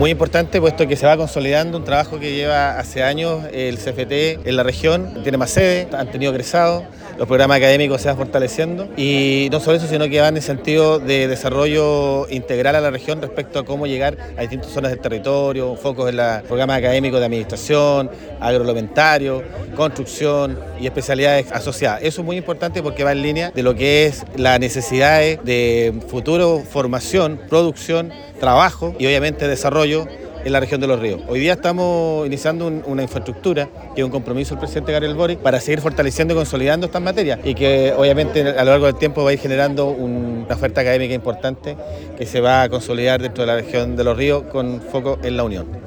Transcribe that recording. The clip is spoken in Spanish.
Muy importante, puesto que se va consolidando un trabajo que lleva hace años el CFT en la región, tiene más sedes, han tenido egresados, los programas académicos se van fortaleciendo y no solo eso, sino que van en sentido de desarrollo integral a la región respecto a cómo llegar a distintas zonas del territorio, focos en los programas académicos de administración, agroalimentario, construcción y especialidades asociadas. Eso es muy importante porque va en línea de lo que es las necesidades de futuro, formación, producción, trabajo y obviamente desarrollo en la región de Los Ríos. Hoy día estamos iniciando una infraestructura que es un compromiso del presidente Gabriel Boric para seguir fortaleciendo y consolidando estas materias y que obviamente a lo largo del tiempo va a ir generando una oferta académica importante que se va a consolidar dentro de la región de Los Ríos con foco en la unión.